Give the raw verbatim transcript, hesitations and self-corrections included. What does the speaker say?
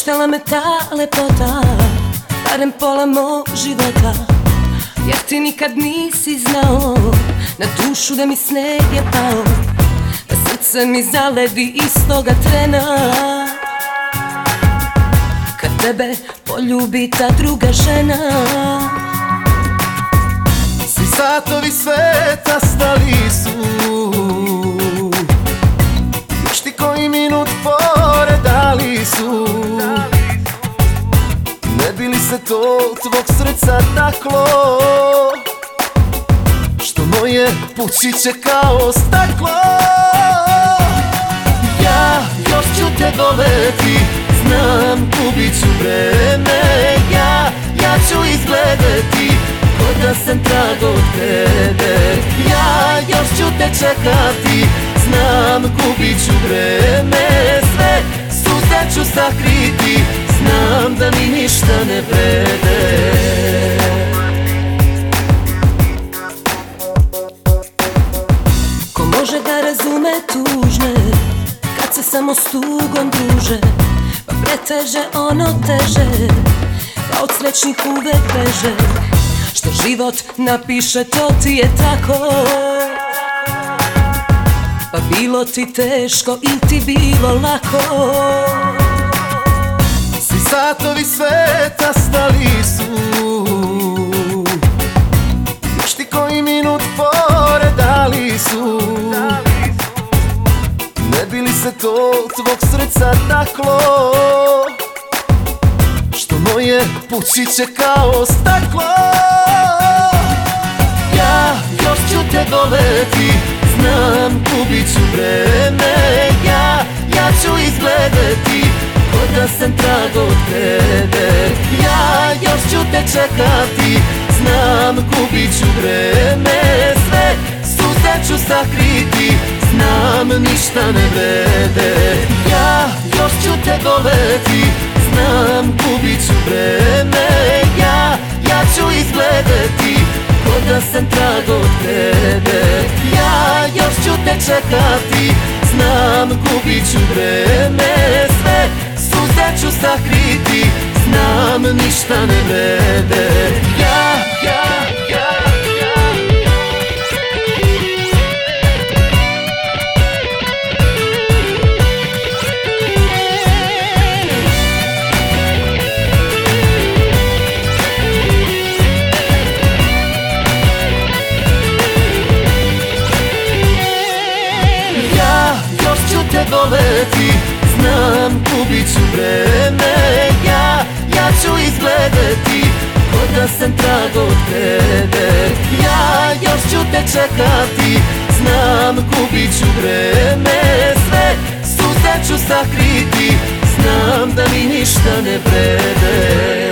Koštala me ta lepota, barem pola mog života. Jer ti nikad nisi znao na dušu da mi sneg je pao, da srce mi zaledi istoga trena kad tebe poljubi ta druga žena. Svi satovi sveta stali su, još ti koji minut poredali su. Ne bi li se to tvog srca taklo, što moje pučiće kao staklo. Ja još ću te voleti, znam gubit ću vreme. Ja, ja ću izgledati ko da sam trag od tebe. Ja još ću te čekati, znam gubit ću vreme. Sve suze ću sakriti, znam da mi ništa ne vrede. Ko može da razume tužne kad se samo s tugom druže, pa preteže ono teže, pa od srećnih uvek beže. Što život napiše to ti je tako, pa bilo ti teško ili ti bilo lako. Svi satovi sveta stali su, još ti koji minut poredali su. Ne bi li se to tvog srca taklo, što moje pučiće kao staklo. Ja još ću te voleti, znam gubit ću vreme. Ja, ja ću izgledati ko da sam trag od tebe. Ja još ću te čekati, znam gubit ću vreme. Sve suze ću sakriti, znam ništa ne vrede. Ja još ću te voleti, znam gubit ću vreme. Ja, ja ću izgledati ko da sam trag od tebe. Ja još ću te čekati, znam gubit ću vreme. Sve suze ću sakriti, znam ništa ne vrede. Ja, ja, ja. Voleti, znam gubit ću vreme. Ja, ja ću izgledati ko da sam trag od tebe. Ja još ću te čekati, znam gubit ću vreme. Sve suze ću sakriti, znam da mi ništa ne vrede.